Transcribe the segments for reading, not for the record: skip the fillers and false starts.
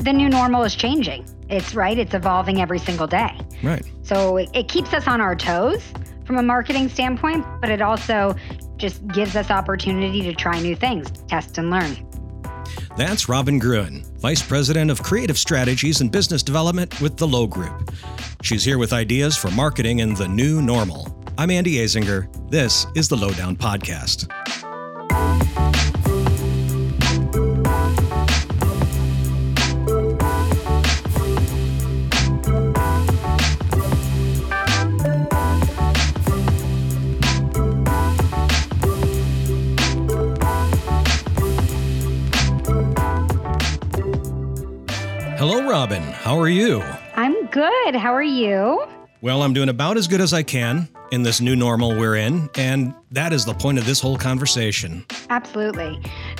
the new normal is changing. It's evolving every single day. Right. So it keeps us on our toes from a marketing standpoint, but it also just gives us opportunity to try new things, test and learn. That's Robin Gruen, Vice President of Creative Strategies and Business Development with the Lowe Group. She's here with ideas for marketing in the new normal. I'm Andy Azinger. This is the Lowdown Podcast. Hello, Robin. How are you? I'm good. How are you? Well, I'm doing about as good as I can in this new normal we're in, and that is the point of this whole conversation. Absolutely.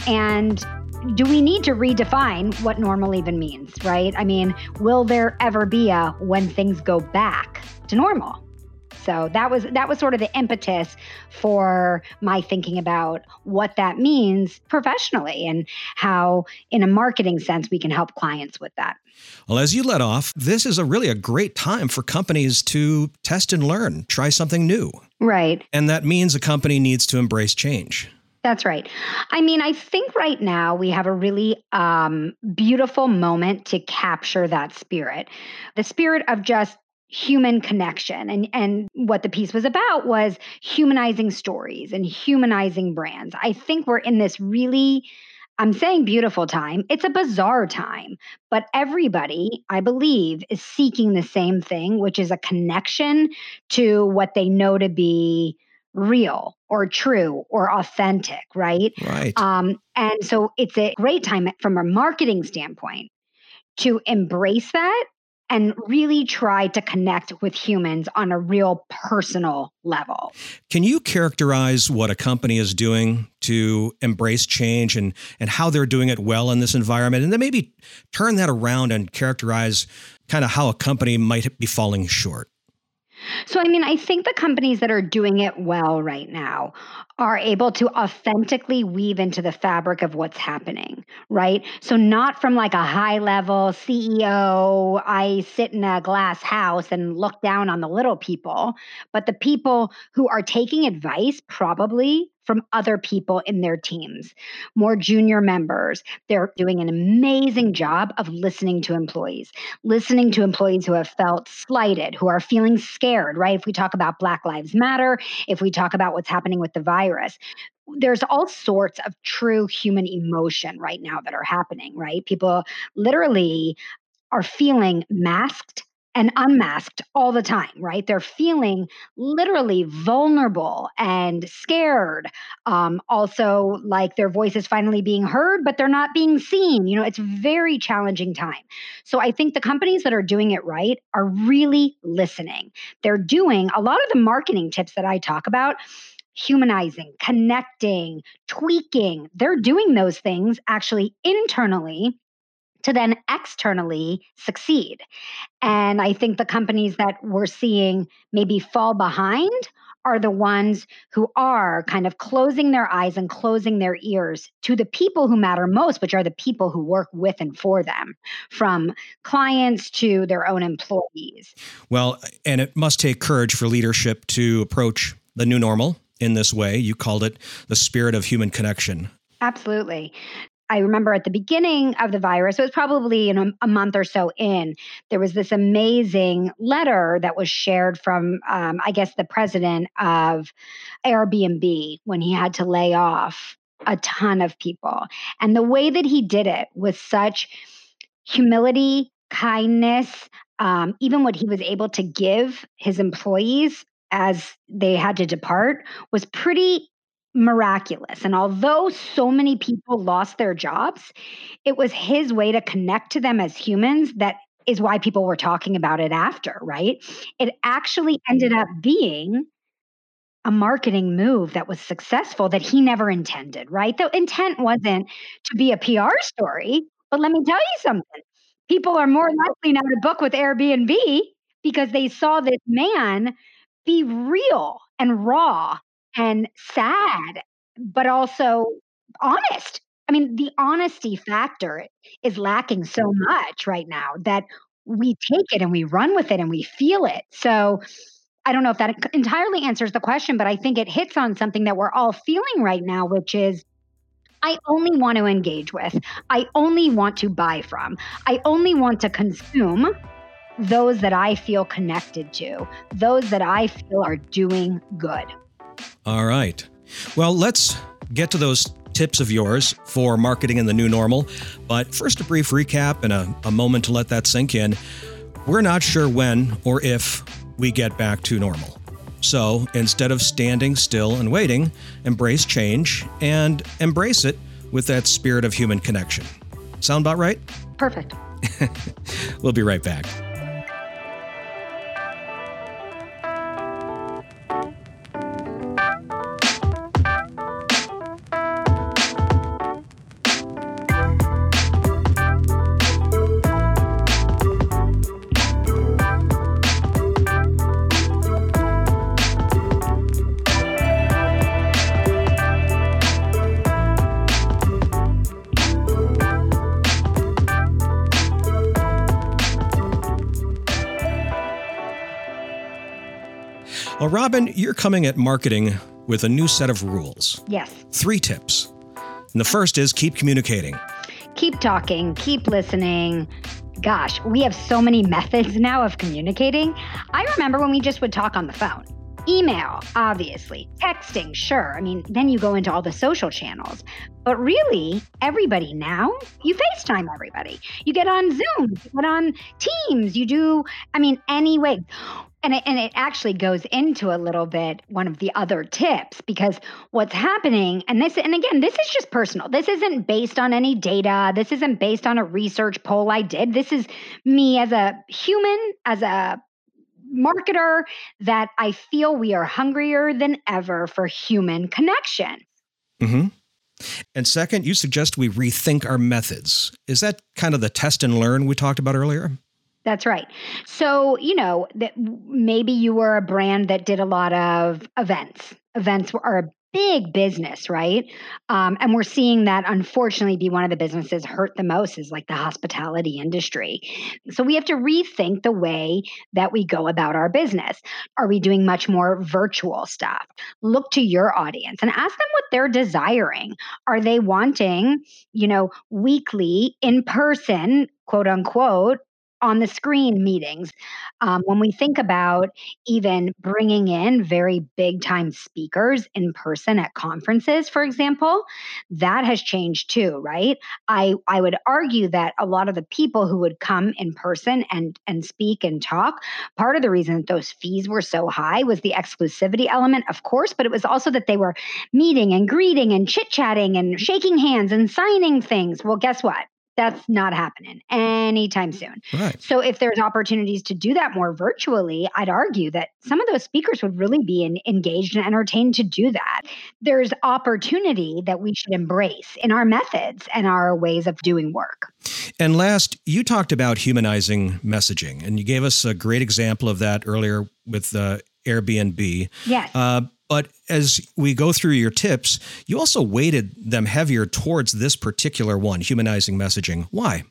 And do we need to redefine what normal even means, right? I mean, will there ever be a when things go back to normal? So that was sort of the impetus for my thinking about what that means professionally and how, in a marketing sense, we can help clients with that. Well, as you let off, this is really a great time for companies to test and learn, try something new. Right. And that means a company needs to embrace change. That's right. I mean, I think right now we have a really beautiful moment to capture that spirit, the spirit of just human connection. And what the piece was about was humanizing stories and humanizing brands. I think we're in this really, I'm saying beautiful time. It's a bizarre time, but everybody, I believe, is seeking the same thing, which is a connection to what they know to be real or true or authentic, right? Right. And so it's a great time from a marketing standpoint to embrace that and really try to connect with humans on a real personal level. Can you characterize what a company is doing to embrace change and how they're doing it well in this environment? And then maybe turn that around and characterize kind of how a company might be falling short. So, I mean, I think the companies that are doing it well right now are able to authentically weave into the fabric of what's happening, right? So, not from like a high level CEO, I sit in a glass house and look down on the little people, but the people who are taking advice probably from other people in their teams, more junior members. They're doing an amazing job of listening to employees who have felt slighted, who are feeling scared, right? If we talk about Black Lives Matter, if we talk about what's happening with the virus, there's all sorts of true human emotion right now that are happening, right? People literally are feeling masked and unmasked all the time, right? They're feeling literally vulnerable and scared. Also, like their voice is finally being heard, but they're not being seen. You know, it's a very challenging time. So I think the companies that are doing it right are really listening. They're doing a lot of the marketing tips that I talk about. Humanizing, connecting, tweaking. They're doing those things actually internally to then externally succeed. And I think the companies that we're seeing maybe fall behind are the ones who are kind of closing their eyes and closing their ears to the people who matter most, which are the people who work with and for them, from clients to their own employees. Well, and it must take courage for leadership to approach the new normal in this way. You called it the spirit of human connection. Absolutely. I remember at the beginning of the virus, it was probably a month or so in, there was this amazing letter that was shared from, I guess, the president of Airbnb when he had to lay off a ton of people. And the way that he did it with such humility, kindness, even what he was able to give his employees as they had to depart was pretty miraculous. And although so many people lost their jobs, it was his way to connect to them as humans that is why people were talking about it after, right? It actually ended up being a marketing move that was successful that he never intended, right? The intent wasn't to be a PR story, but let me tell you something. People are more likely now to book with Airbnb because they saw this man be real and raw and sad, but also honest. I mean, the honesty factor is lacking so much right now that we take it and we run with it and we feel it. So I don't know if that entirely answers the question, but I think it hits on something that we're all feeling right now, which is I only want to engage with, I only want to buy from, I only want to consume those that I feel connected to, those that I feel are doing good. All right. Well, let's get to those tips of yours for marketing in the new normal. But first, a brief recap and a moment to let that sink in. We're not sure when or if we get back to normal. So instead of standing still and waiting, embrace change and embrace it with that spirit of human connection. Sound about right? Perfect. We'll be right back. Well, Robin, you're coming at marketing with a new set of rules. Yes. 3 tips. And the first is keep communicating. Keep talking, keep listening. Gosh, we have so many methods now of communicating. I remember when we just would talk on the phone. Email, obviously. Texting, sure. I mean, then you go into all the social channels. But really, everybody now, you FaceTime everybody. You get on Zoom, you get on Teams, you do, any way. And it actually goes into a little bit one of the other tips, because what's happening, and again, this is just personal. This isn't based on any data. This isn't based on a research poll I did. This is me as a human, as a marketer, that I feel we are hungrier than ever for human connection. Mm-hmm. And second, you suggest we rethink our methods. Is that kind of the test and learn we talked about earlier? That's right. So, that maybe you were a brand that did a lot of events. Events are a big business, right? And we're seeing that unfortunately be one of the businesses hurt the most is like the hospitality industry. So we have to rethink the way that we go about our business. Are we doing much more virtual stuff? Look to your audience and ask them what they're desiring. Are they wanting, weekly in person, quote unquote, on the screen meetings? When we think about even bringing in very big time speakers in person at conferences, for example, that has changed too, right? I would argue that a lot of the people who would come in person and speak and talk, part of the reason that those fees were so high was the exclusivity element, of course, but it was also that they were meeting and greeting and chit-chatting and shaking hands and signing things. Well, guess what? That's not happening anytime soon. Right. So if there's opportunities to do that more virtually, I'd argue that some of those speakers would really be engaged and entertained to do that. There's opportunity that we should embrace in our methods and our ways of doing work. And last, you talked about humanizing messaging, and you gave us a great example of that earlier with Airbnb. Yes. But as we go through your tips, you also weighted them heavier towards this particular one, humanizing messaging. Why?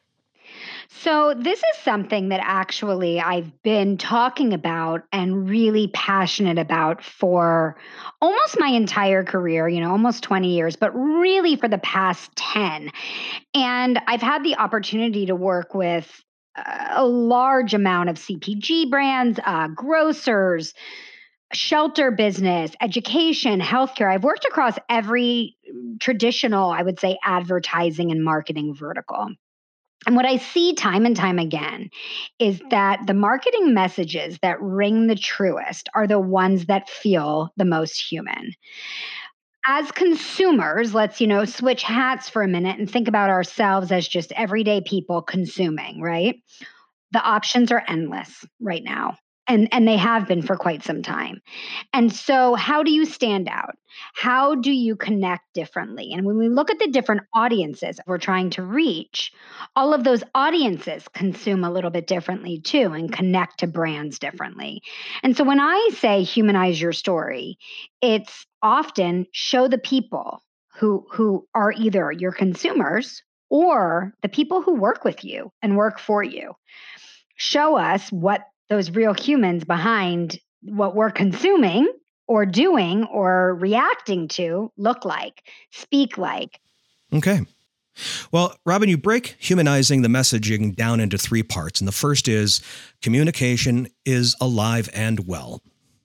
So this is something that actually I've been talking about and really passionate about for almost my entire career, almost 20 years, but really for the past 10. And I've had the opportunity to work with a large amount of CPG brands, grocers, shelter business, education, healthcare. I've worked across every traditional, I would say, advertising and marketing vertical. And what I see time and time again is that the marketing messages that ring the truest are the ones that feel the most human. As consumers, let's, switch hats for a minute and think about ourselves as just everyday people consuming, right? The options are endless right now. And they have been for quite some time. And so how do you stand out? How do you connect differently? And when we look at the different audiences we're trying to reach, all of those audiences consume a little bit differently too and connect to brands differently. And so when I say humanize your story, it's often show the people who are either your consumers or the people who work with you and work for you. Show us what those real humans behind what we're consuming or doing or reacting to look like, speak like. Okay. Well, Robin, you break humanizing the messaging down into 3 parts. And the first is communication is alive and well.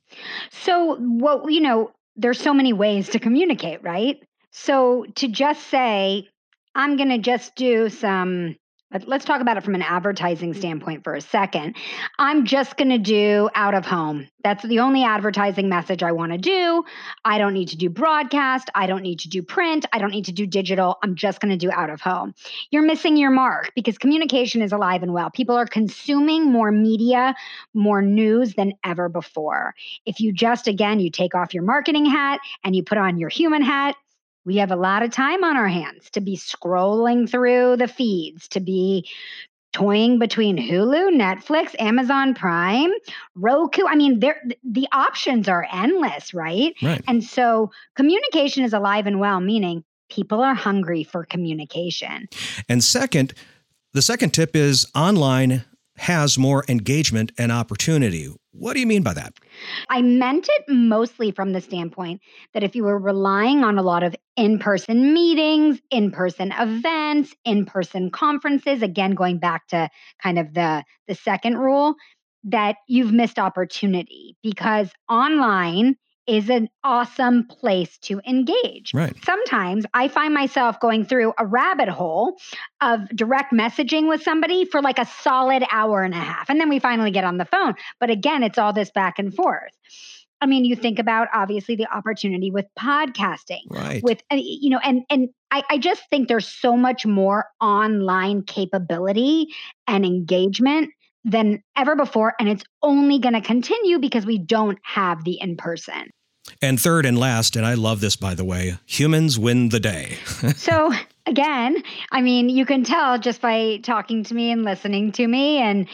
So there's so many ways to communicate, right? So to just say, I'm going to just do let's talk about it from an advertising standpoint for a second. I'm just going to do out of home. That's the only advertising message I want to do. I don't need to do broadcast. I don't need to do print. I don't need to do digital. I'm just going to do out of home. You're missing your mark because communication is alive and well. People are consuming more media, more news than ever before. If you you take off your marketing hat and you put on your human hat, we have a lot of time on our hands to be scrolling through the feeds, to be toying between Hulu, Netflix, Amazon Prime, Roku. I mean, the options are endless, right? Right. And so communication is alive and well, meaning people are hungry for communication. And the second tip is online has more engagement and opportunity. What do you mean by that? I meant it mostly from the standpoint that if you were relying on a lot of in-person meetings, in-person events, in-person conferences, again, going back to kind of the second rule, that you've missed opportunity because online is an awesome place to engage. Right. Sometimes I find myself going through a rabbit hole of direct messaging with somebody for like a solid hour and a half. And then we finally get on the phone. But again, it's all this back and forth. I mean, you think about obviously the opportunity with podcasting, right? With, and I just think there's so much more online capability and engagement than ever before. And it's only going to continue because we don't have the in-person. And third and last, and I love this, by the way, humans win the day. So again, I mean, you can tell just by talking to me and listening to me and,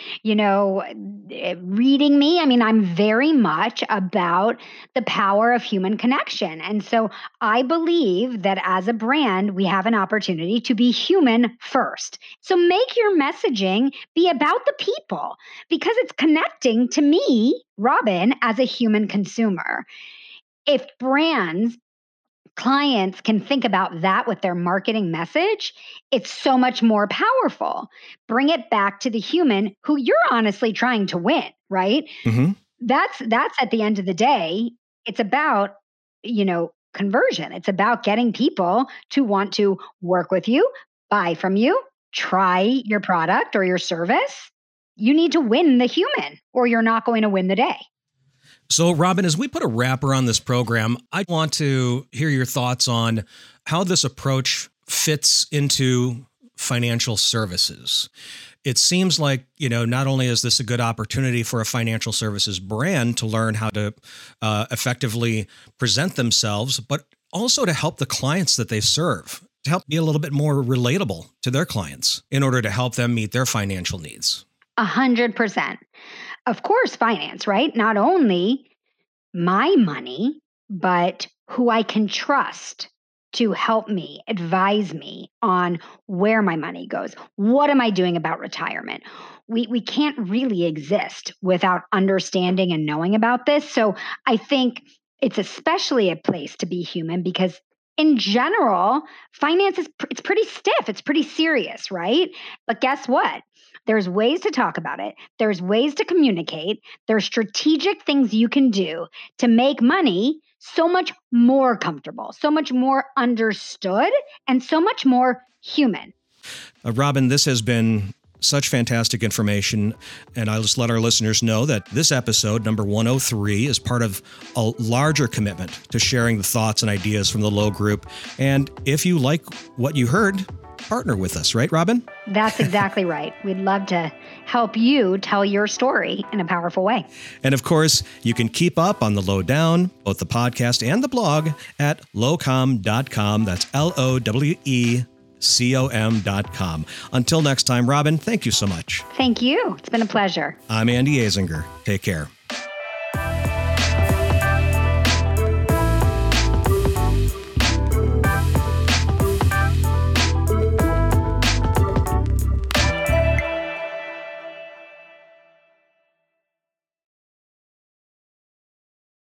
reading me. I mean, I'm very much about the power of human connection. And so I believe that as a brand, we have an opportunity to be human first. So make your messaging be about the people because it's connecting to me, Robin, as a human consumer. If clients can think about that with their marketing message, it's so much more powerful. Bring it back to the human who you're honestly trying to win, right? Mm-hmm. That's at the end of the day, it's about, conversion. It's about getting people to want to work with you, buy from you, try your product or your service. You need to win the human or you're not going to win the day. So, Robin, as we put a wrapper on this program, I want to hear your thoughts on how this approach fits into financial services. It seems like, not only is this a good opportunity for a financial services brand to learn how to effectively present themselves, but also to help the clients that they serve, to help be a little bit more relatable to their clients in order to help them meet their financial needs. 100%. Of course, finance, right? Not only my money, but who I can trust to help me, advise me on where my money goes. What am I doing about retirement? We can't really exist without understanding and knowing about this. So I think it's especially a place to be human because in general, finance it's pretty stiff. It's pretty serious, right? But guess what? There's ways to talk about it. There's ways to communicate. There's strategic things you can do to make money so much more comfortable, so much more understood, and so much more human. Robin, this has been such fantastic information. And I'll just let our listeners know that this episode, number 103, is part of a larger commitment to sharing the thoughts and ideas from the Lowe Group. And if you like what you heard, partner with us, right, Robin? That's exactly right. We'd love to help you tell your story in a powerful way. And of course, you can keep up on the Lowdown, both the podcast and the blog, at lowecom.com. That's LOWECOM.com. Until next time, Robin, thank you so much. Thank you. It's been a pleasure. I'm Andy Azinger. Take care.